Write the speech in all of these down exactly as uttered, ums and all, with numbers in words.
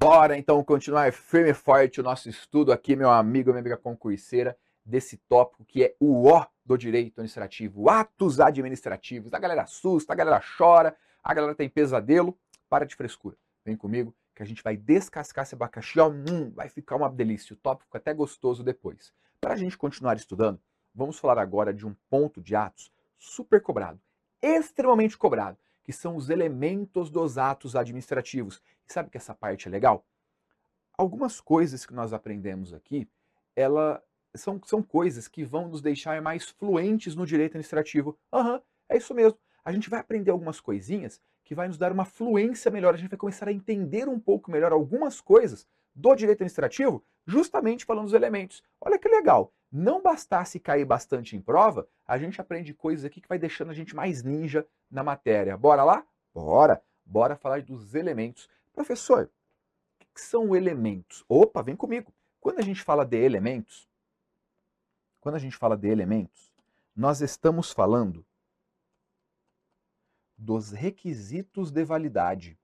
Bora então continuar firme e forte o nosso estudo aqui, meu amigo, minha amiga concurseira, desse tópico que é o O do direito administrativo, atos administrativos. A galera assusta, a galera chora, a galera tem pesadelo. Para de frescura, vem comigo que a gente vai descascar esse abacaxi, ó, hum, vai ficar uma delícia, o tópico fica até gostoso depois. Para a gente continuar estudando, vamos falar agora de um ponto de atos super cobrado, extremamente cobrado, que são os elementos dos atos administrativos. E sabe que essa parte é legal? Algumas coisas que nós aprendemos aqui, ela, são, são coisas que vão nos deixar mais fluentes no direito administrativo. Aham, uhum, é isso mesmo. A gente vai aprender algumas coisinhas que vai nos dar uma fluência melhor. A gente vai começar a entender um pouco melhor algumas coisas do direito administrativo, justamente falando dos elementos. Olha que legal. Não bastasse cair bastante em prova, a gente aprende coisas aqui que vai deixando a gente mais ninja na matéria. Bora lá? Bora! Bora falar dos elementos. Professor, o que são elementos? Opa, vem comigo. Quando a gente fala de elementos, quando a gente fala de elementos, nós estamos falando dos requisitos de validade.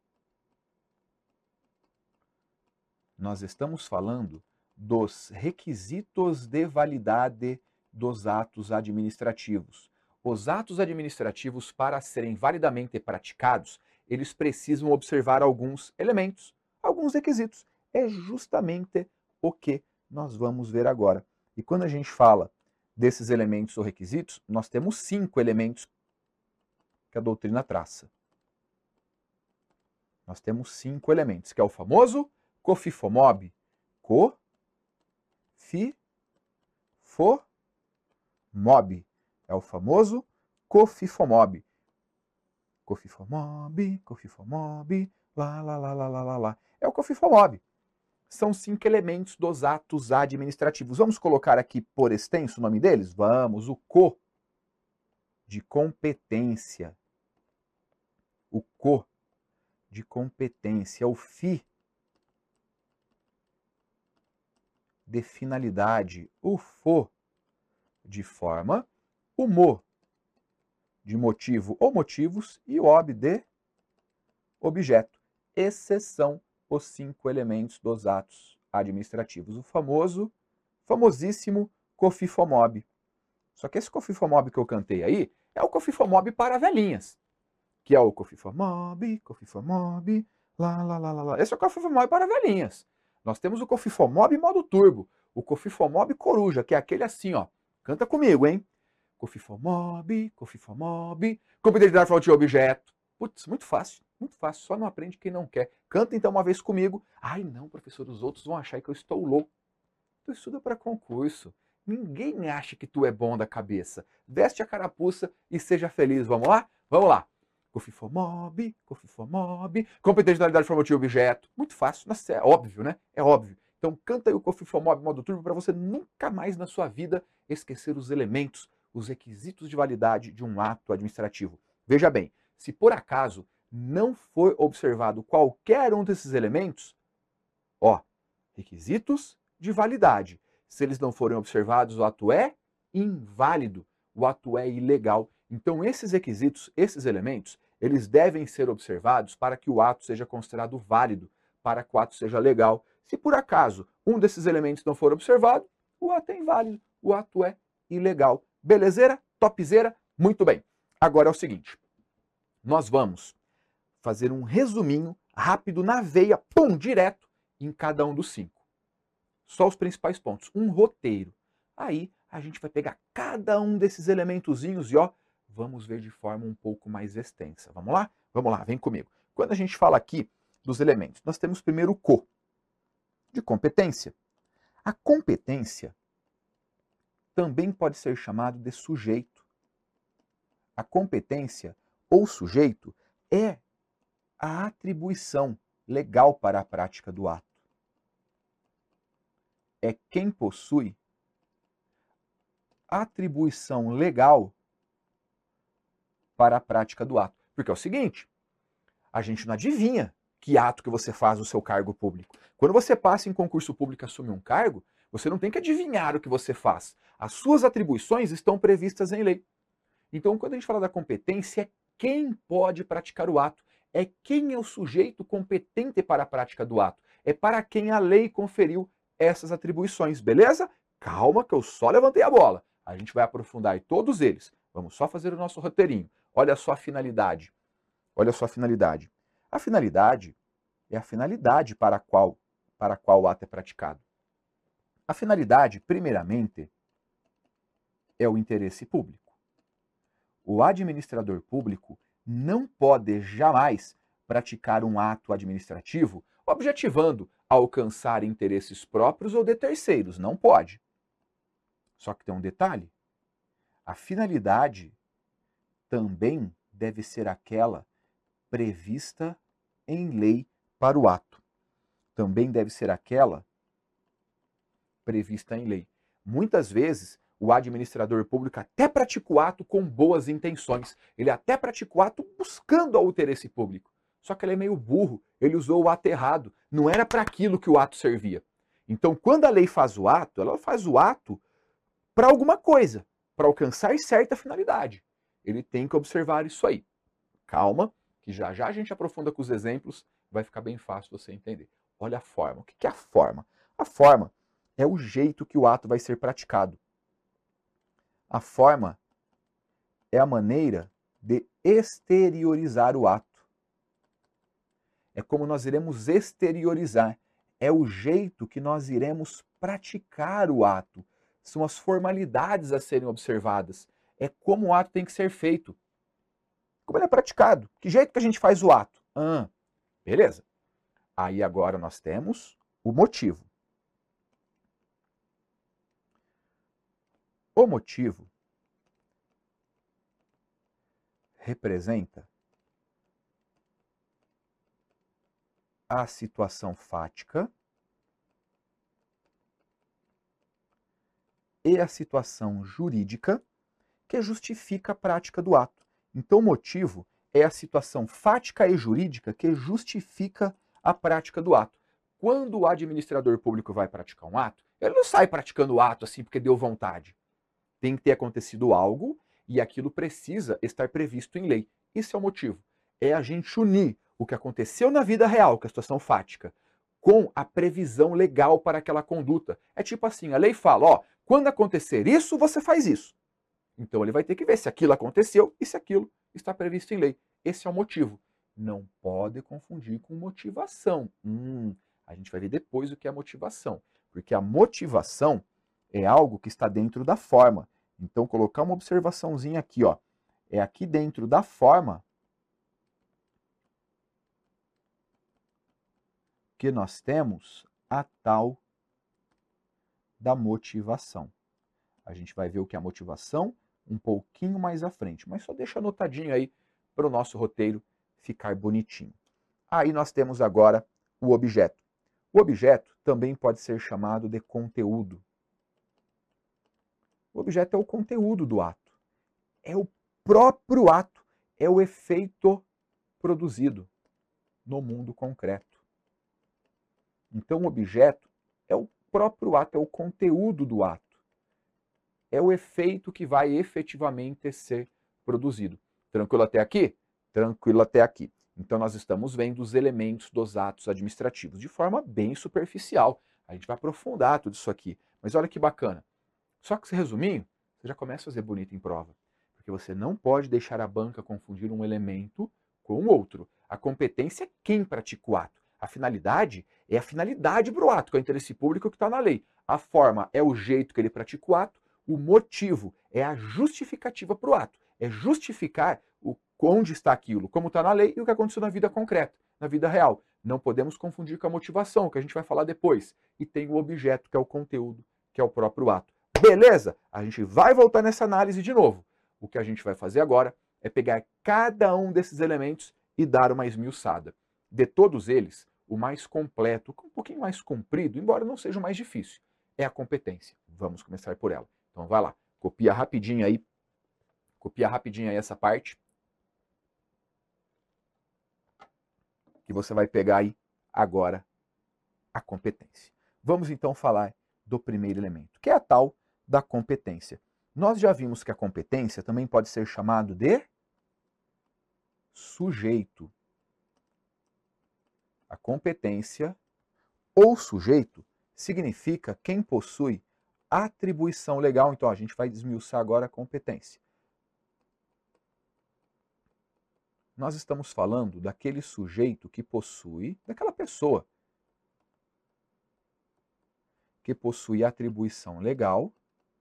Nós estamos falando dos requisitos de validade dos atos administrativos. Os atos administrativos, para serem validamente praticados, eles precisam observar alguns elementos, alguns requisitos. É justamente o que nós vamos ver agora. E quando a gente fala desses elementos ou requisitos, nós temos cinco elementos que a doutrina traça. Nós temos cinco elementos, que é o famoso COFIFOMOB. Co, fi, fo, mob. É o famoso COFIFOMOB. COFIFOMOB, COFIFOMOB, lá, lá, lá, lá, lá, lá, lá. É o COFIFOMOB. São cinco elementos dos atos administrativos. Vamos colocar aqui por extenso o nome deles? Vamos. O co, de competência. O co, de competência. O fi, de finalidade. O fo, de forma. O mo, de motivo ou motivos. E o ob, de objeto. Esses são os cinco elementos dos atos administrativos. O famoso, famosíssimo COFIFOMOB. Só que esse COFIFOMOB que eu cantei aí é o COFIFOMOB para velhinhas. Que é o COFIFOMOB, COFIFOMOB, lá, lá, lá, lá, lá. Esse é o COFIFOMOB para velhinhas. Nós temos o COFIFOMOB modo turbo, o COFIFOMOB coruja, que é aquele assim, ó. Canta comigo, hein? COFIFOMOB, COFIFOMOB, competitividade de objeto. Putz, muito fácil, muito fácil, só não aprende quem não quer. Canta então uma vez comigo. Ai não, professor, os outros vão achar que eu estou louco. Tu estuda para concurso. Ninguém acha que tu é bom da cabeça. Veste a carapuça e seja feliz. Vamos lá? Vamos lá. COFIFOMOB, COFIFOMOB, competitividade forma de objeto. Muito fácil, nossa, é óbvio, né? É óbvio. Então canta aí o COFIFOMOB modo turbo para você nunca mais na sua vida esquecer os elementos, os requisitos de validade de um ato administrativo. Veja bem, se por acaso não for observado qualquer um desses elementos, ó, requisitos de validade. Se eles não forem observados, o ato é inválido, o ato é ilegal. Então esses requisitos, esses elementos, eles devem ser observados para que o ato seja considerado válido, para que o ato seja legal. Se por acaso um desses elementos não for observado, o ato é inválido, o ato é ilegal. Belezeira? Topzera? Muito bem. Agora é o seguinte, nós vamos fazer um resuminho rápido na veia, pum, direto, em cada um dos cinco. Só os principais pontos, um roteiro. Aí a gente vai pegar cada um desses elementozinhos e ó, vamos ver de forma um pouco mais extensa. Vamos lá? Vamos lá, vem comigo. Quando a gente fala aqui dos elementos, nós temos primeiro o co, de competência. A competência também pode ser chamado de sujeito. A competência ou sujeito é a atribuição legal para a prática do ato. É quem possui atribuição legal para a prática do ato. Porque é o seguinte, a gente não adivinha que ato que você faz no seu cargo público. Quando você passa em concurso público e assume um cargo, você não tem que adivinhar o que você faz. As suas atribuições estão previstas em lei. Então, quando a gente fala da competência, é quem pode praticar o ato. É quem é o sujeito competente para a prática do ato. é para quem a lei conferiu essas atribuições, beleza? Calma que eu só levantei a bola. A gente vai aprofundar em todos eles. Vamos só fazer o nosso roteirinho. Olha só a finalidade. Olha só a finalidade. A finalidade é a finalidade para a qual, para a qual o ato é praticado. A finalidade, primeiramente, é o interesse público. O administrador público não pode jamais praticar um ato administrativo objetivando alcançar interesses próprios ou de terceiros. Não pode. Só que tem um detalhe. A finalidade também deve ser aquela prevista em lei para o ato. Também deve ser aquela prevista em lei. Muitas vezes, o administrador público até pratica o ato com boas intenções. Ele até pratica o ato buscando o interesse público. Só que ele é meio burro. Ele usou o ato errado. Não era para aquilo que o ato servia. Então, quando a lei faz o ato, ela faz o ato para alguma coisa, para alcançar certa finalidade. Ele tem que observar isso aí. Calma, que já já a gente aprofunda com os exemplos, vai ficar bem fácil você entender. Olha a forma. O que é a forma? A forma é o jeito que o ato vai ser praticado. A forma é a maneira de exteriorizar o ato. É como nós iremos exteriorizar. É o jeito que nós iremos praticar o ato. São as formalidades a serem observadas. É como o ato tem que ser feito. Como ele é praticado. Que jeito que a gente faz o ato? Ah, beleza. Aí agora nós temos o motivo. O motivo representa a situação fática e a situação jurídica que justifica a prática do ato. Então, o motivo é a situação fática e jurídica que justifica a prática do ato. Quando o administrador público vai praticar um ato, ele não sai praticando o ato assim porque deu vontade. Tem que ter acontecido algo e aquilo precisa estar previsto em lei. Isso é o motivo. É a gente unir o que aconteceu na vida real, que é a situação fática, com a previsão legal para aquela conduta. É tipo assim, a lei fala, ó, quando acontecer isso, você faz isso. Então ele vai ter que ver se aquilo aconteceu e se aquilo está previsto em lei. Esse é o motivo. Não pode confundir com motivação. Hum, a gente vai ver depois o que é motivação. Porque a motivação é algo que está dentro da forma. Então, colocar uma observaçãozinha aqui, ó. É aqui dentro da forma que nós temos a tal da motivação. A gente vai ver o que é a motivação um pouquinho mais à frente, mas só deixa anotadinho aí para o nosso roteiro ficar bonitinho. Aí nós temos agora o objeto. O objeto também pode ser chamado de conteúdo. O objeto é o conteúdo do ato. É o próprio ato. É o efeito produzido no mundo concreto. Então, o objeto é o próprio ato, é o conteúdo do ato. É o efeito que vai efetivamente ser produzido. Tranquilo até aqui? Tranquilo até aqui. Então, nós estamos vendo os elementos dos atos administrativos de forma bem superficial. A gente vai aprofundar tudo isso aqui. Mas olha que bacana. Só que esse resuminho, você já começa a fazer bonito em prova. Porque você não pode deixar a banca confundir um elemento com o outro. A competência é quem pratica o ato. A finalidade é a finalidade para o ato, que é o interesse público que está na lei. A forma é o jeito que ele pratica o ato. O motivo é a justificativa para o ato. É justificar o, onde está aquilo, como está na lei e o que aconteceu na vida concreta, na vida real. Não podemos confundir com a motivação, que a gente vai falar depois. E tem o objeto, que é o conteúdo, que é o próprio ato. Beleza? A gente vai voltar nessa análise de novo. O que a gente vai fazer agora é pegar cada um desses elementos e dar uma esmiuçada. De todos eles, o mais completo, um pouquinho mais comprido, embora não seja o mais difícil, é a competência. Vamos começar por ela. Então vai lá, copia rapidinho aí, copia rapidinho aí essa parte, que você vai pegar aí agora a competência. Vamos então falar do primeiro elemento, que é a tal da competência. Nós já vimos que a competência também pode ser chamado de sujeito. A competência ou sujeito significa quem possui atribuição legal. Então, a gente vai desmiuçar agora a competência. Nós estamos falando daquele sujeito que possui, daquela pessoa que possui atribuição legal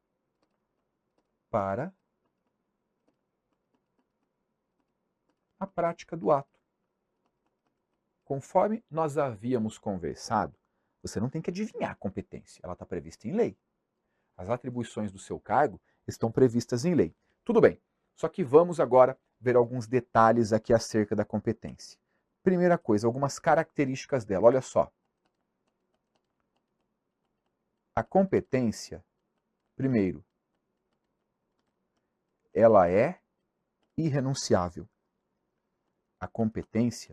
para a prática do ato. Conforme nós havíamos conversado, você não tem que adivinhar a competência, ela está prevista em lei. As atribuições do seu cargo estão previstas em lei. Tudo bem, só que vamos agora ver alguns detalhes aqui acerca da competência. Primeira coisa, algumas características dela, olha só. A competência, primeiro, ela é irrenunciável. A competência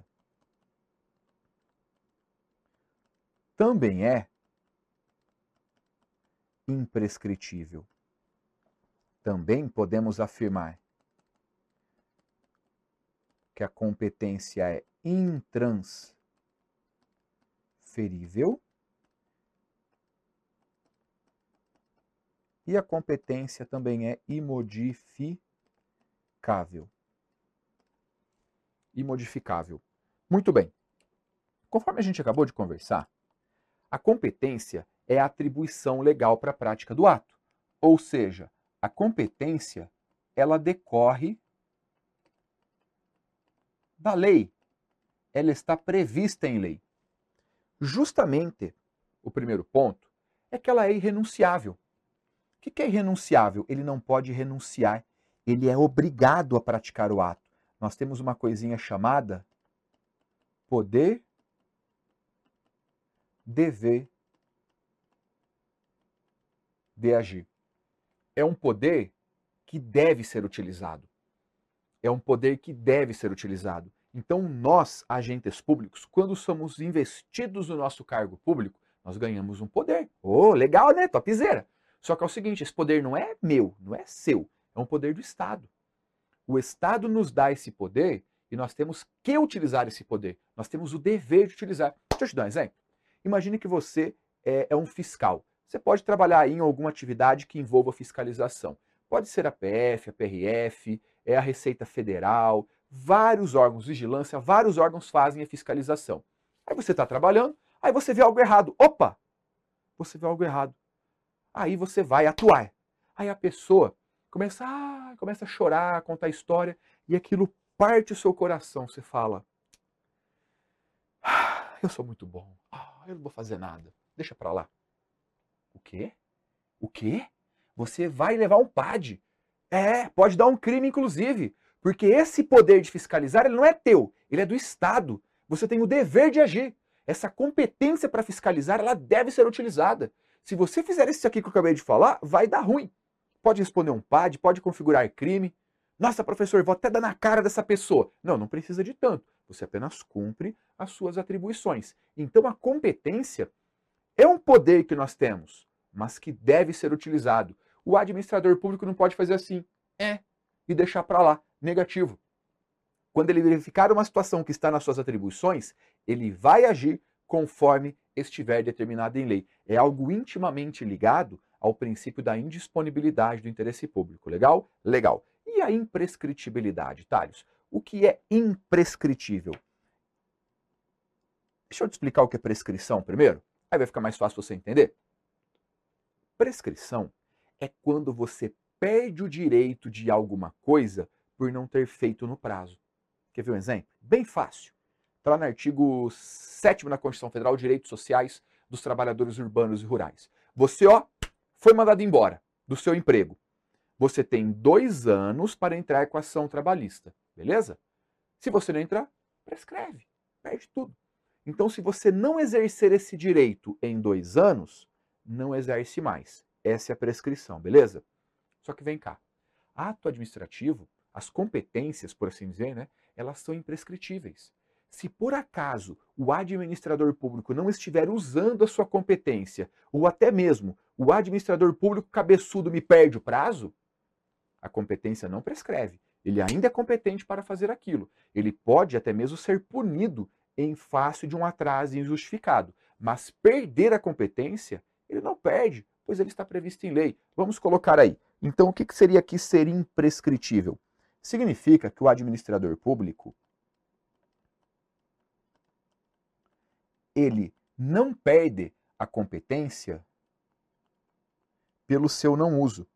também é imprescritível. Também podemos afirmar que a competência é intransferível e a competência também é imodificável. Imodificável. Muito bem. Conforme a gente acabou de conversar, a competência é a atribuição legal para a prática do ato. Ou seja, a competência, ela decorre da lei. Ela está prevista em lei. Justamente, o primeiro ponto é que ela é irrenunciável. O que é irrenunciável? Ele não pode renunciar. Ele é obrigado a praticar o ato. Nós temos uma coisinha chamada poder, dever de agir. É um poder que deve ser utilizado. É um poder que deve ser utilizado. Então, nós, agentes públicos, quando somos investidos no nosso cargo público, nós ganhamos um poder. Oh, legal, né? Topzera. Só que é o seguinte, esse poder não é meu, não é seu, é um poder do Estado. O Estado nos dá esse poder e nós temos que utilizar esse poder. Nós temos o dever de utilizar. Deixa eu te dar um exemplo. Imagine que você é, é um fiscal. Você pode trabalhar em alguma atividade que envolva fiscalização. Pode ser a P F, a P R F, é a Receita Federal, vários órgãos, vigilância, vários órgãos fazem a fiscalização. Aí você está trabalhando, aí você vê algo errado. Opa! Você vê algo errado. Aí você vai atuar. Aí a pessoa começa, ah, começa a chorar, a contar a história, e aquilo parte o seu coração. Você fala, ah, eu sou muito bom, ah, eu não vou fazer nada, deixa pra lá. O quê? O quê? Você vai levar um P A D. É, pode dar um crime, inclusive. Porque esse poder de fiscalizar, ele não é teu, ele é do Estado. Você tem o dever de agir. Essa competência para fiscalizar, ela deve ser utilizada. Se você fizer isso aqui que eu acabei de falar, vai dar ruim. Pode responder um P A D, pode configurar crime. Nossa, professor, vou até dar na cara dessa pessoa. Não, não precisa de tanto. Você apenas cumpre as suas atribuições. Então, a competência é um poder que nós temos, mas que deve ser utilizado. O administrador público não pode fazer assim, é, e deixar para lá, negativo. Quando ele verificar uma situação que está nas suas atribuições, ele vai agir conforme estiver determinado em lei. É algo intimamente ligado ao princípio da indisponibilidade do interesse público. Legal? Legal. E a imprescritibilidade, Thales? O que é imprescritível? Deixa eu te explicar o que é prescrição primeiro. Aí vai ficar mais fácil você entender. Prescrição é quando você perde o direito de alguma coisa por não ter feito no prazo. Quer ver um exemplo? Bem fácil. Está lá no artigo sétimo da Constituição Federal, Direitos Sociais dos Trabalhadores Urbanos e Rurais. Você, ó, foi mandado embora do seu emprego. Você tem dois anos para entrar com a ação trabalhista, beleza? Se você não entrar, prescreve, perde tudo. Então, se você não exercer esse direito em dois anos, não exerce mais. Essa é a prescrição, beleza? Só que vem cá. Ato administrativo, as competências, por assim dizer, né, elas são imprescritíveis. Se por acaso o administrador público não estiver usando a sua competência, ou até mesmo o administrador público cabeçudo me perde o prazo, a competência não prescreve. Ele ainda é competente para fazer aquilo. Ele pode até mesmo ser punido em face de um atraso injustificado. Mas perder a competência, ele não perde, pois ele está previsto em lei. Vamos colocar aí. Então, o que seria aqui ser imprescritível? Significa que o administrador público, ele não perde a competência pelo seu não uso.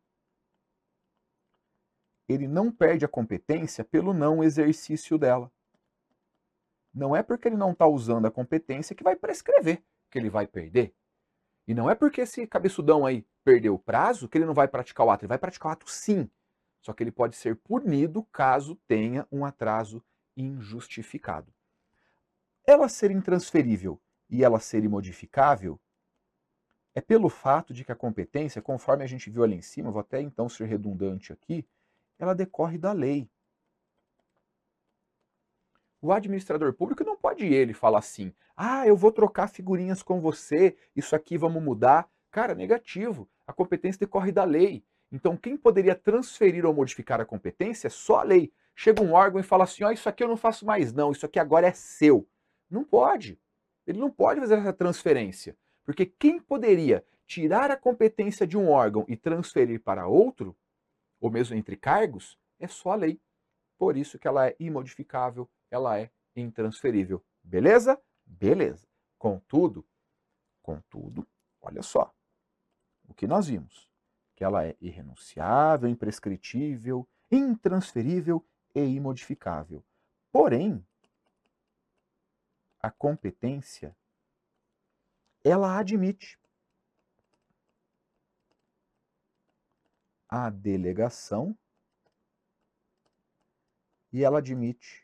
Ele não perde a competência pelo não exercício dela. Não é porque ele não está usando a competência que vai prescrever que ele vai perder. E não é porque esse cabeçudão aí perdeu o prazo que ele não vai praticar o ato. Ele vai praticar o ato sim. Só que ele pode ser punido caso tenha um atraso injustificado. Ela ser intransferível e ela ser imodificável é pelo fato de que a competência, conforme a gente viu ali em cima, vou até então ser redundante aqui, ela decorre da lei. O administrador público não pode ele falar assim, ah, eu vou trocar figurinhas com você, isso aqui vamos mudar. Cara, negativo. A competência decorre da lei. Então quem poderia transferir ou modificar a competência é só a lei. Chega um órgão e fala assim, ó, oh, isso aqui eu não faço mais não, isso aqui agora é seu. Não pode. Ele não pode fazer essa transferência. Porque quem poderia tirar a competência de um órgão e transferir para outro, ou mesmo entre cargos, é só a lei. Por isso que ela é imodificável, ela é intransferível. Beleza? Beleza. Contudo, contudo, olha só, o que nós vimos, que ela é irrenunciável, imprescritível, intransferível e imodificável. Porém, a competência, ela admite a delegação e ela admite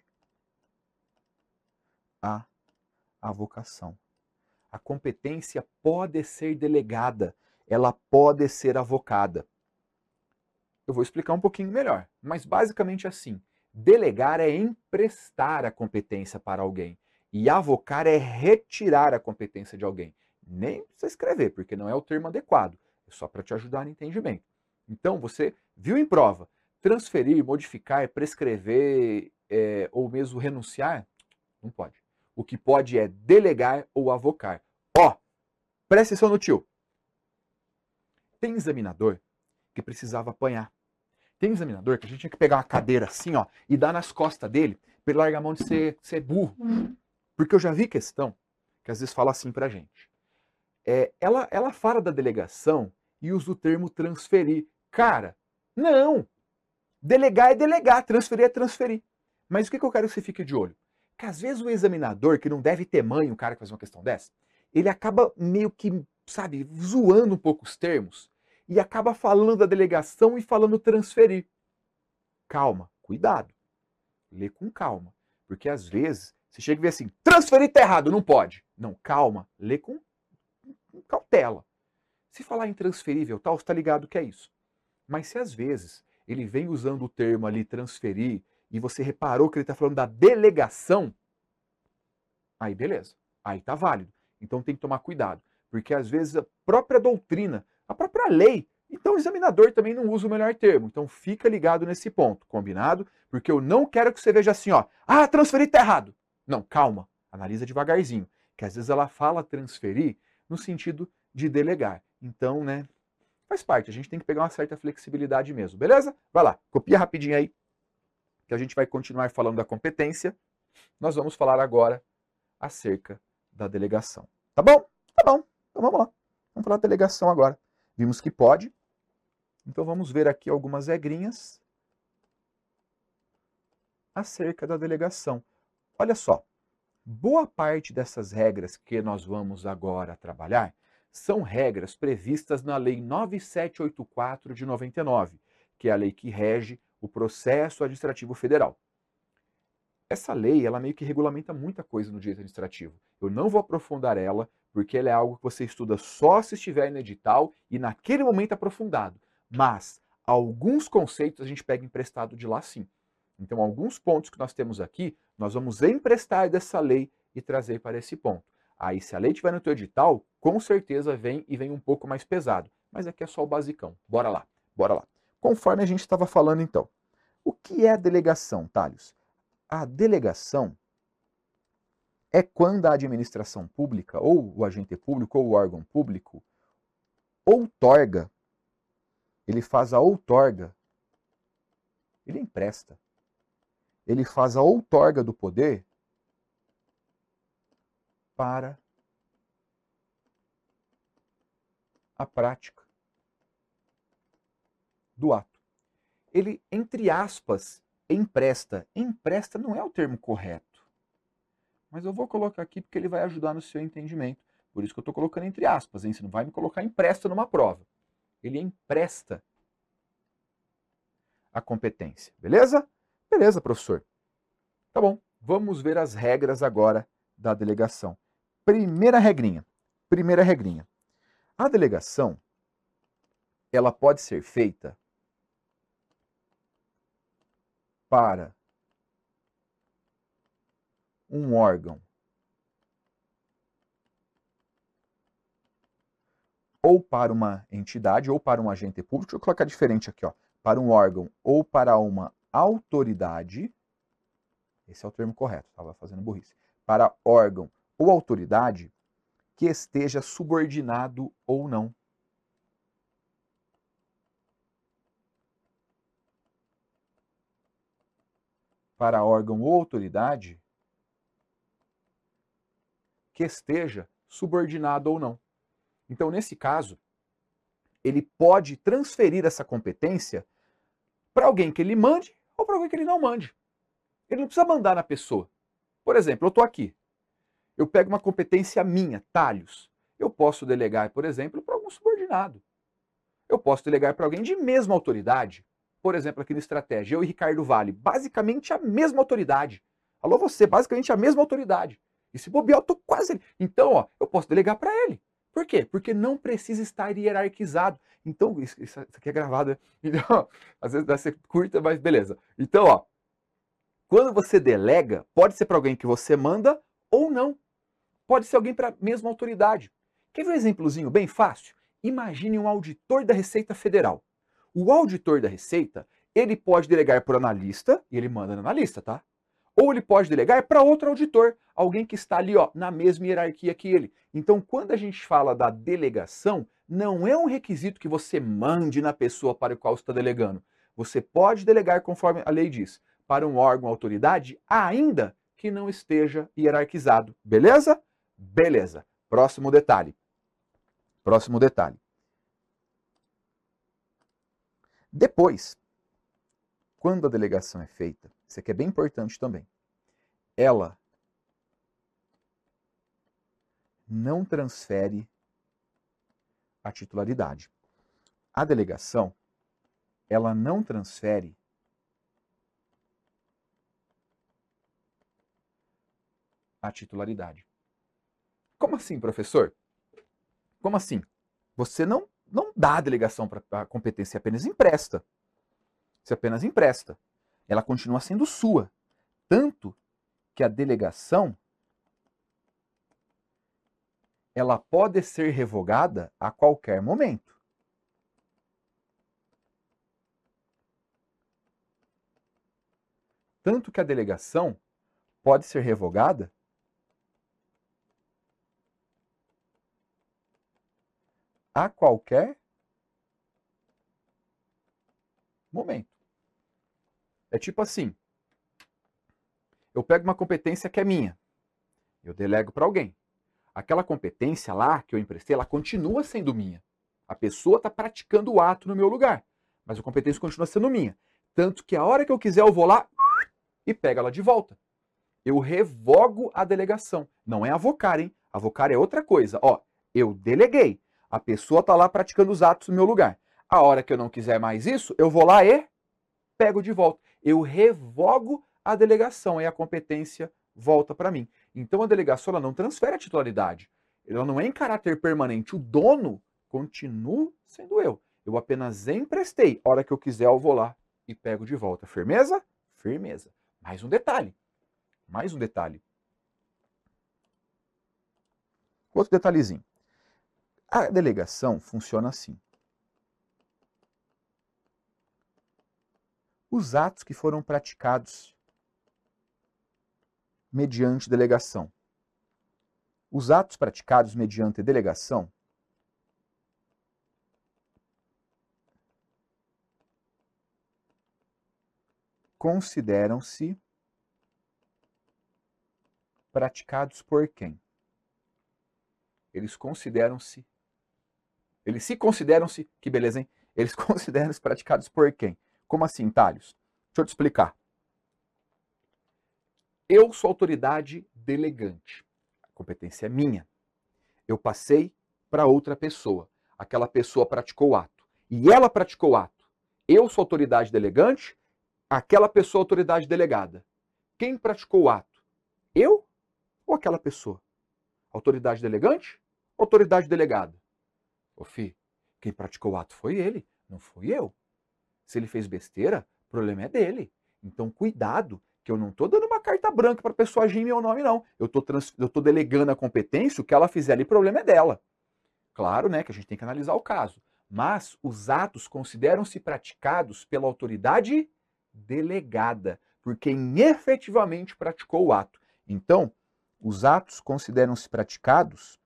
a avocação. A competência pode ser delegada, ela pode ser avocada. Eu vou explicar um pouquinho melhor, mas basicamente assim, delegar é emprestar a competência para alguém e avocar é retirar a competência de alguém. Nem precisa escrever, porque não é o termo adequado, é só para te ajudar no entendimento. Então, você viu em prova, transferir, modificar, prescrever é, ou mesmo renunciar, não pode. O que pode é delegar ou avocar. Ó, presta atenção no tio. Tem examinador que precisava apanhar. Tem examinador que a gente tinha que pegar uma cadeira assim, ó, e dar nas costas dele, pra ele largar a mão de ser, ser burro. Porque eu já vi questão que às vezes fala assim pra gente. É, ela, ela fala da delegação e usa o termo transferir. Cara, não! Delegar é delegar, transferir é transferir. Mas o que, que eu quero que você fique de olho? Que às vezes o examinador, que não deve ter mãe, o cara que faz uma questão dessa, ele acaba meio que, sabe, zoando um pouco os termos e acaba falando da delegação e falando transferir. Calma, cuidado. Lê com calma. Porque às vezes você chega e vê assim, transferir tá errado, não pode. Não, calma, lê com cautela. Se falar em transferível, tal, você tá ligado que é isso. Mas se às vezes ele vem usando o termo ali transferir e você reparou que ele está falando da delegação, aí beleza, aí tá válido. Então tem que tomar cuidado, porque às vezes a própria doutrina, a própria lei, então o examinador também não usa o melhor termo. Então fica ligado nesse ponto, combinado? Porque eu não quero que você veja assim, ó, ah, transferir tá errado. Não, calma, analisa devagarzinho, que às vezes ela fala transferir no sentido de delegar. Então, né, faz parte, a gente tem que pegar uma certa flexibilidade mesmo, beleza? Vai lá, copia rapidinho aí, que a gente vai continuar falando da competência. Nós vamos falar agora acerca da delegação. Tá bom? Tá bom. Então vamos lá. Vamos falar da delegação agora. Vimos que pode. Então vamos ver aqui algumas regrinhas acerca da delegação. Olha só. Boa parte dessas regras que nós vamos agora trabalhar são regras previstas na Lei nove mil setecentos e oitenta e quatro de noventa e nove, que é a lei que rege o processo administrativo federal. Essa lei, ela meio que regulamenta muita coisa no direito administrativo. Eu não vou aprofundar ela, porque ela é algo que você estuda só se estiver no edital e naquele momento aprofundado. Mas alguns conceitos a gente pega emprestado de lá sim. Então, alguns pontos que nós temos aqui, nós vamos emprestar dessa lei e trazer para esse ponto. Aí, se a lei estiver no teu edital, com certeza vem e vem um pouco mais pesado. Mas aqui é só o basicão. Bora lá, bora lá. Conforme a gente estava falando então. O que é delegação, Thales? A delegação é quando a administração pública, ou o agente público, ou o órgão público, outorga, ele faz a outorga, ele empresta, ele faz a outorga do poder para a prática do ato. Ele, entre aspas, empresta. Empresta não é o termo correto, mas eu vou colocar aqui porque ele vai ajudar no seu entendimento. Por isso que eu estou colocando entre aspas, hein? Você não vai me colocar empresta numa prova. Ele empresta a competência, beleza? Beleza, professor. Tá bom, vamos ver as regras agora da delegação. Primeira regrinha, primeira regrinha. A delegação, ela pode ser feita para um órgão ou para uma entidade ou para um agente público. Deixa eu colocar diferente aqui, ó. Para um órgão ou para uma autoridade. Esse é o termo correto, estava fazendo burrice. Para órgão ou autoridade que esteja subordinado ou não. Para órgão ou autoridade que esteja subordinado ou não. Então, nesse caso, ele pode transferir essa competência para alguém que ele mande ou para alguém que ele não mande. Ele não precisa mandar na pessoa. Por exemplo, eu estou aqui. Eu pego uma competência minha, talhos. Eu posso delegar, por exemplo, para algum subordinado. Eu posso delegar para alguém de mesma autoridade. Por exemplo, aqui no Estratégia, eu e Ricardo Vale, basicamente a mesma autoridade. Alô, você, basicamente a mesma autoridade. E se bobear, eu tô quase... Então, ó, eu posso delegar para ele. Por quê? Porque não precisa estar hierarquizado. Então, isso, isso aqui é gravado, né? Então, às vezes vai ser curta, mas beleza. Então, ó, quando você delega, pode ser para alguém que você manda ou não. Pode ser alguém para a mesma autoridade. Quer ver um exemplozinho bem fácil? Imagine um auditor da Receita Federal. O auditor da Receita, ele pode delegar para o analista, e ele manda no analista, tá? Ou ele pode delegar para outro auditor, alguém que está ali, ó, na mesma hierarquia que ele. Então, quando a gente fala da delegação, não é um requisito que você mande na pessoa para o qual está delegando. Você pode delegar conforme a lei diz, para um órgão ou autoridade, ainda que não esteja hierarquizado. Beleza? Beleza. Próximo detalhe. Próximo detalhe. Depois, quando a delegação é feita, isso aqui é bem importante também, ela não transfere a titularidade. A delegação, ela não transfere a titularidade. Como assim, professor? Como assim? Você não, não dá a delegação para a competência, apenas empresta. Você apenas empresta. Ela continua sendo sua. Tanto que a delegação ela pode ser revogada a qualquer momento. Tanto que a delegação pode ser revogada a qualquer momento. É tipo assim, eu pego uma competência que é minha, eu delego para alguém. Aquela competência lá que eu emprestei, ela continua sendo minha. A pessoa está praticando o ato no meu lugar, mas a competência continua sendo minha. Tanto que a hora que eu quiser eu vou lá e pego ela de volta. Eu revogo a delegação. Não é avocar, hein? Avocar é outra coisa. Ó, eu deleguei. A pessoa está lá praticando os atos no meu lugar. A hora que eu não quiser mais isso, eu vou lá e pego de volta. Eu revogo a delegação e a competência volta para mim. Então a delegação ela não transfere a titularidade. Ela não é em caráter permanente. O dono continua sendo eu. Eu apenas emprestei. A hora que eu quiser eu vou lá e pego de volta. Firmeza? Firmeza. Mais um detalhe. Mais um detalhe. Outro detalhezinho. A delegação funciona assim. Os atos que foram praticados mediante delegação. Os atos praticados mediante delegação consideram-se praticados por quem? Eles consideram-se, eles se consideram-se, que beleza, hein? Eles consideram-se praticados por quem? Como assim, Thales? Deixa eu te explicar. Eu sou autoridade delegante. A competência é minha. Eu passei para outra pessoa. Aquela pessoa praticou o ato. E ela praticou o ato. Eu sou autoridade delegante, aquela pessoa autoridade delegada. Quem praticou o ato? Eu ou aquela pessoa? Autoridade delegante? Autoridade delegada? Ô fi, quem praticou o ato foi ele, não fui eu. Se ele fez besteira, o problema é dele. Então cuidado, que eu não estou dando uma carta branca para a pessoa agir em meu nome, não. Eu estou trans... eu tô delegando a competência, o que ela fizer ali, o problema é dela. Claro, né, que a gente tem que analisar o caso. Mas os atos consideram-se praticados pela autoridade delegada, por quem efetivamente praticou o ato. Então, os atos consideram-se praticados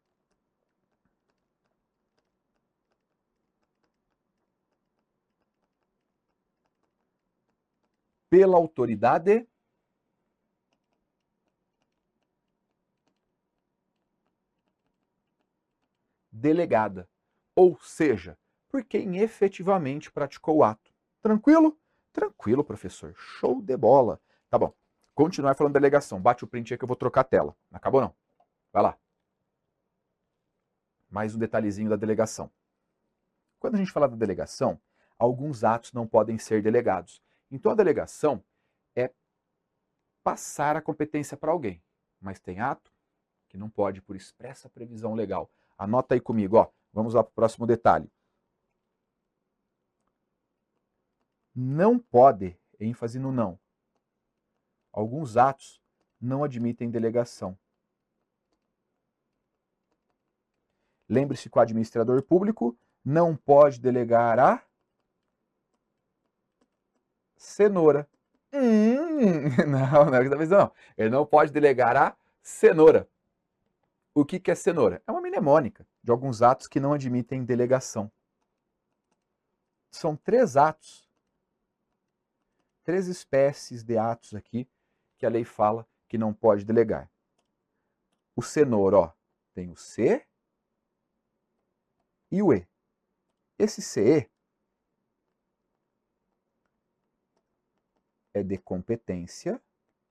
pela autoridade delegada, ou seja, por quem efetivamente praticou o ato. Tranquilo? Tranquilo, professor. Show de bola. Tá bom. Continuar falando da delegação. Bate o print aí que eu vou trocar a tela. Não acabou não. Vai lá. Mais um detalhezinho da delegação. Quando a gente fala da delegação, alguns atos não podem ser delegados. Então a delegação é passar a competência para alguém. Mas tem ato que não pode por expressa previsão legal. Anota aí comigo, ó. Vamos lá para o próximo detalhe. Não pode, ênfase no não. Alguns atos não admitem delegação. Lembre-se que o administrador público não pode delegar a cenoura. Hum, não, não é dessa vez não. Ele não pode delegar a cenoura. O que, que é cenoura? É uma mnemônica de alguns atos que não admitem delegação. São três atos, três espécies de atos aqui que a lei fala que não pode delegar. O cenoura, ó, tem o C e o E. Esse C é de competência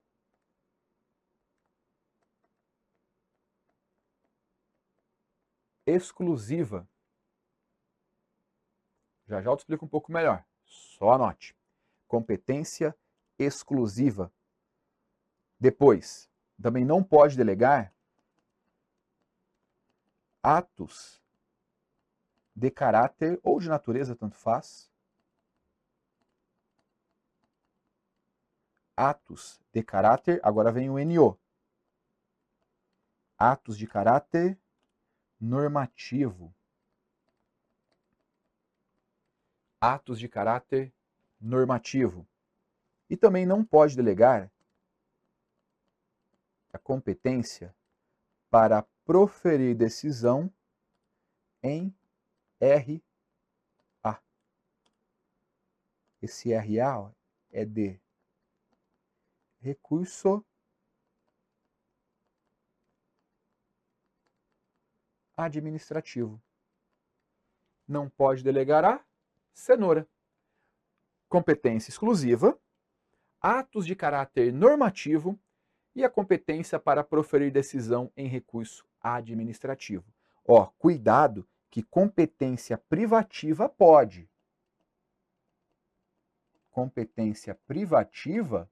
exclusiva. Já já eu te explico um pouco melhor. Só anote. Competência exclusiva. Depois, também não pode delegar atos de caráter ou de natureza, tanto faz. Atos de caráter, agora vem o N O. Atos de caráter normativo. Atos de caráter normativo. E também não pode delegar a competência para proferir decisão em R A. Esse R A ó, é de recurso administrativo. Não pode delegar a cenoura. Competência exclusiva, atos de caráter normativo e a competência para proferir decisão em recurso administrativo. Ó, cuidado que competência privativa pode. Competência privativa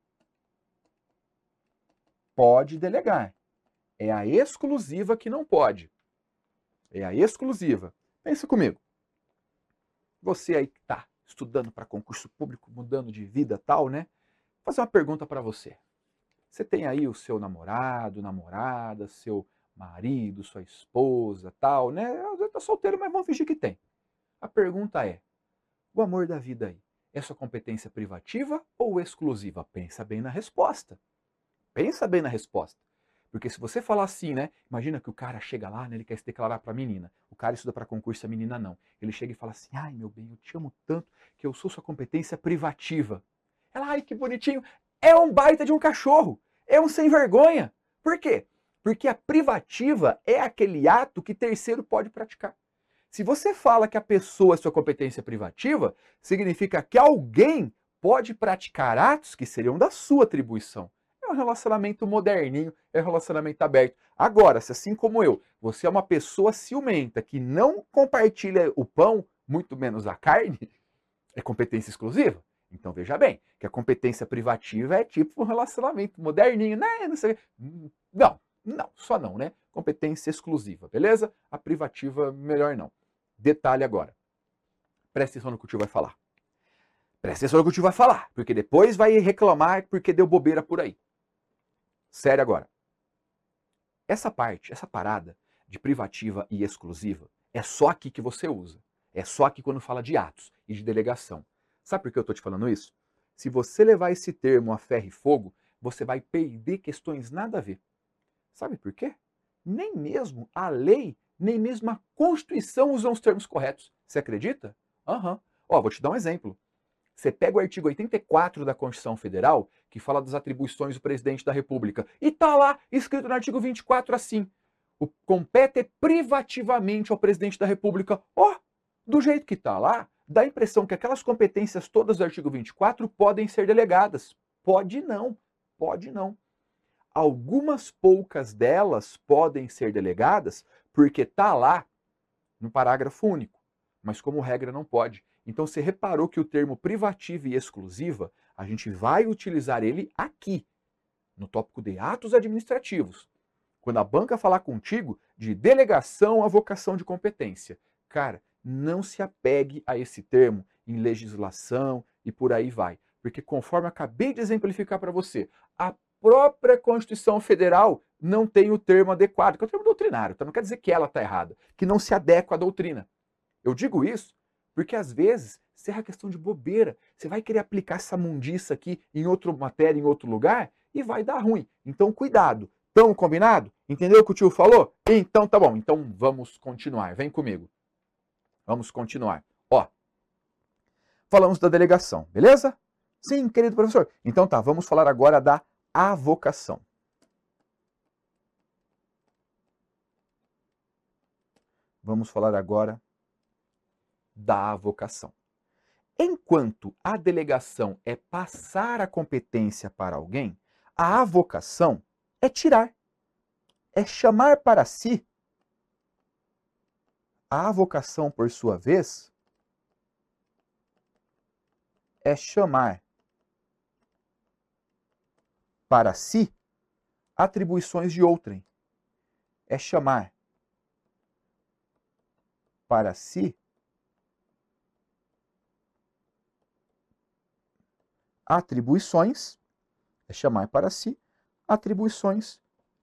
pode delegar. É a exclusiva que não pode. É a exclusiva. Pensa comigo. Você aí que está estudando para concurso público, mudando de vida tal, né? Vou fazer uma pergunta para você. Você tem aí o seu namorado, namorada, seu marido, sua esposa, tal, né? Você está solteiro, mas vamos fingir que tem. A pergunta é, o amor da vida aí, é sua competência privativa ou exclusiva? Pensa bem na resposta. Pensa bem na resposta. Porque se você falar assim, né? Imagina que o cara chega lá, né, ele quer se declarar para a menina. O cara estuda para concurso, a menina não. Ele chega e fala assim: ai, meu bem, eu te amo tanto que eu sou sua competência privativa. Ela, ai, que bonitinho. É um baita de um cachorro. É um sem vergonha. Por quê? Porque a privativa é aquele ato que terceiro pode praticar. Se você fala que a pessoa é sua competência privativa, significa que alguém pode praticar atos que seriam da sua atribuição. É um relacionamento moderninho, é um relacionamento aberto. Agora, se assim como eu, você é uma pessoa ciumenta que não compartilha o pão, muito menos a carne, é competência exclusiva? Então veja bem, que a competência privativa é tipo um relacionamento moderninho, né? Não sei. Não, não, só não, né? Competência exclusiva, beleza? A privativa, melhor não. Detalhe agora. Presta atenção no que o tio vai falar. Presta atenção no que o tio vai falar, porque depois vai reclamar porque deu bobeira por aí. Sério agora. Essa parte, essa parada de privativa e exclusiva, é só aqui que você usa. É só aqui quando fala de atos e de delegação. Sabe por que eu estou te falando isso? Se você levar esse termo a ferro e fogo, você vai perder questões nada a ver. Sabe por quê? Nem mesmo a lei, nem mesmo a Constituição usam os termos corretos. Você acredita? Aham. Uhum. Ó, vou te dar um exemplo. Você pega o artigo oitenta e quatro da Constituição Federal, que fala das atribuições do presidente da República, e tá lá escrito no artigo vinte e quatro assim: o compete privativamente ao presidente da República. Ó, oh, do jeito que tá lá, dá a impressão que aquelas competências todas do artigo vinte e quatro podem ser delegadas. Pode não, pode não. Algumas poucas delas podem ser delegadas porque tá lá no parágrafo único, mas como regra não pode. Então você reparou que o termo privativa e exclusiva, a gente vai utilizar ele aqui, no tópico de atos administrativos. Quando a banca falar contigo de delegação à vocação de competência. Cara, não se apegue a esse termo em legislação e por aí vai. Porque conforme eu acabei de exemplificar para você, a própria Constituição Federal não tem o termo adequado, que é o termo doutrinário, então não quer dizer que ela está errada, que não se adequa à doutrina. Eu digo isso porque às vezes será questão de bobeira. Você vai querer aplicar essa mundiça aqui em outra matéria, em outro lugar, e vai dar ruim. Então cuidado. Tão combinado? Entendeu o que o tio falou? Então tá bom. Então vamos continuar. Vem comigo. Vamos continuar. Ó, falamos da delegação, beleza? Sim, querido professor. Então tá, vamos falar agora da avocação. Vamos falar agora da avocação. Enquanto a delegação é passar a competência para alguém, a avocação é tirar, é chamar para si. A avocação, por sua vez, é chamar para si atribuições de outrem. É chamar para si atribuições, é chamar para si atribuições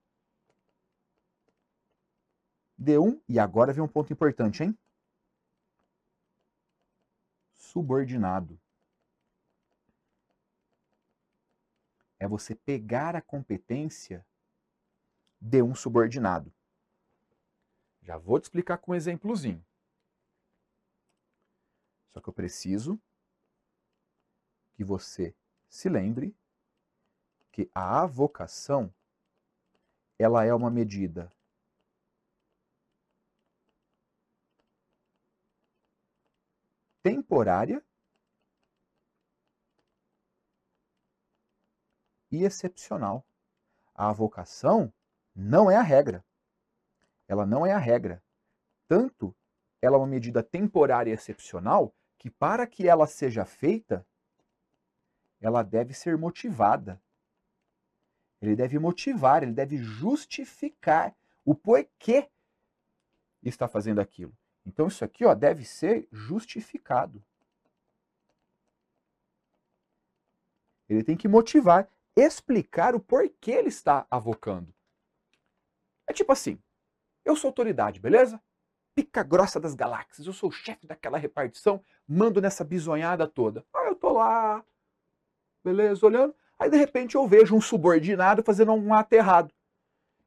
de um, e agora vem um ponto importante, hein? Subordinado. É você pegar a competência de um subordinado. Já vou te explicar com um exemplozinho. Só que eu preciso que você se lembre que a avocação, ela é uma medida temporária e excepcional. A avocação não é a regra. Ela não é a regra. Tanto ela é uma medida temporária e excepcional que para que ela seja feita, ela deve ser motivada. Ele deve motivar, ele deve justificar o porquê está fazendo aquilo. Então isso aqui, ó, deve ser justificado. Ele tem que motivar, explicar o porquê ele está avocando. É tipo assim, eu sou autoridade, beleza? Pica grossa das galáxias, eu sou o chefe daquela repartição, mando nessa bisonhada toda. Aí eu tô lá, beleza, olhando, aí de repente eu vejo um subordinado fazendo um ato errado.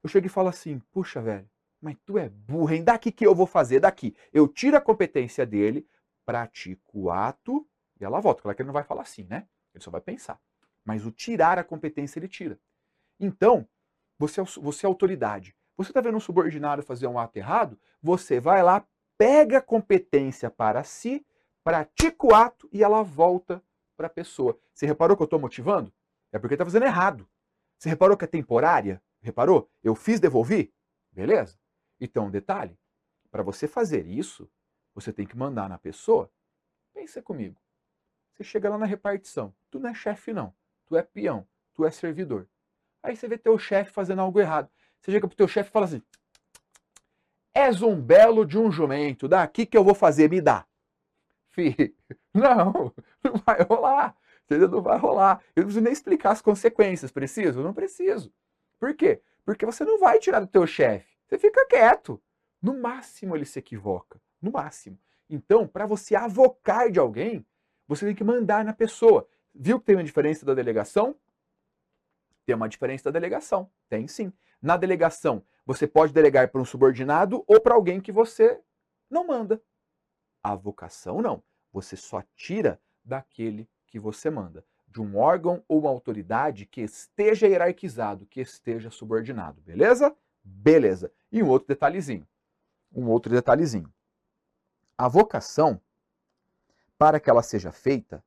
eu chego e falo assim, puxa, velho, mas tu é burro, hein? Daqui que eu vou fazer, daqui. Eu tiro a competência dele, pratico o ato e ela volta. Claro que ele não vai falar assim, né? Ele só vai pensar. Mas o tirar a competência ele tira. Então, você é, você é autoridade. Você está vendo um subordinado fazer um ato errado? Você vai lá, pega a competência para si, pratica o ato e ela volta para a pessoa. Você reparou que eu estou motivando? É porque está fazendo errado. Você reparou que é temporária? Reparou? Eu fiz, devolvi? Beleza? Então, detalhe, para você fazer isso, você tem que mandar na pessoa. Pensa comigo. Você chega lá na repartição. Tu não é chefe, não. Tu é peão. Tu é servidor. Aí você vê teu chefe fazendo algo errado. Você chega pro teu chefe e fala assim, és um belo de um jumento, daqui que eu vou fazer, me dá. Fih, não, não vai rolar. Entendeu? Não vai rolar. Eu não preciso nem explicar as consequências. Preciso? Não preciso. Por quê? Porque você não vai tirar do teu chefe. Você fica quieto. No máximo ele se equivoca. No máximo. Então, para você avocar de alguém, você tem que mandar na pessoa. Viu que tem uma diferença da delegação? Tem uma diferença da delegação. Tem sim. Na delegação, você pode delegar para um subordinado ou para alguém que você não manda. A avocação não. Você só tira daquele que você manda. De um órgão ou uma autoridade que esteja hierarquizado, que esteja subordinado. Beleza? Beleza. E um outro detalhezinho. Um outro detalhezinho. A avocação, para que ela seja feita,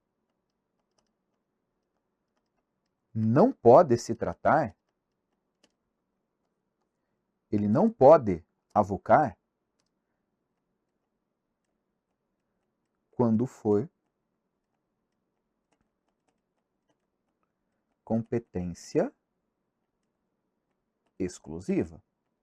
não pode se tratar, ele não pode avocar quando for competência exclusiva.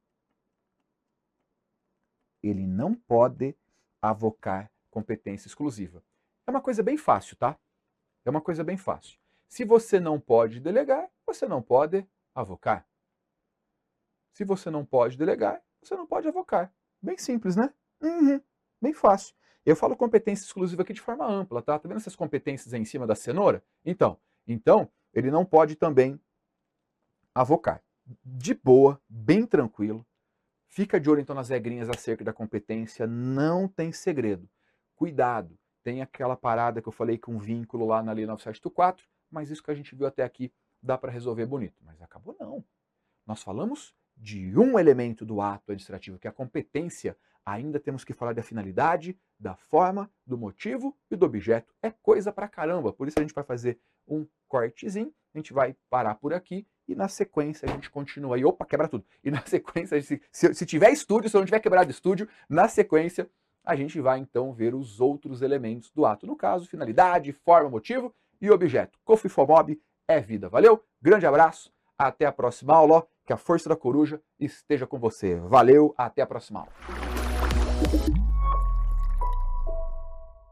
Ele não pode avocar competência exclusiva. É uma coisa bem fácil, tá? É uma coisa bem fácil. Se você não pode delegar, você não pode avocar. Se você não pode delegar, você não pode avocar. Bem simples, né? Uhum, bem fácil. Eu falo competência exclusiva aqui de forma ampla, tá? Tá vendo essas competências aí em cima da cenoura? Então, então ele não pode também avocar. De boa, bem tranquilo. Fica de olho então nas regrinhas acerca da competência, não tem segredo. Cuidado, tem aquela parada que eu falei com um vínculo lá na Lei nove sete quatro, mas isso que a gente viu até aqui dá para resolver bonito. Mas acabou não. Nós falamos de um elemento do ato administrativo, que é a competência. Ainda temos que falar da finalidade, da forma, do motivo e do objeto. É coisa pra caramba, por isso a gente vai fazer um cortezinho, a gente vai parar por aqui e na sequência a gente continua aí. Opa, quebra tudo. E na sequência, se, se, se tiver estúdio, se não tiver quebrado estúdio, na sequência a gente vai então ver os outros elementos do ato. No caso, finalidade, forma, motivo e objeto. Cofifomob é vida. Valeu? Grande abraço. Até a próxima aula. Que a força da coruja esteja com você. Valeu, até a próxima aula.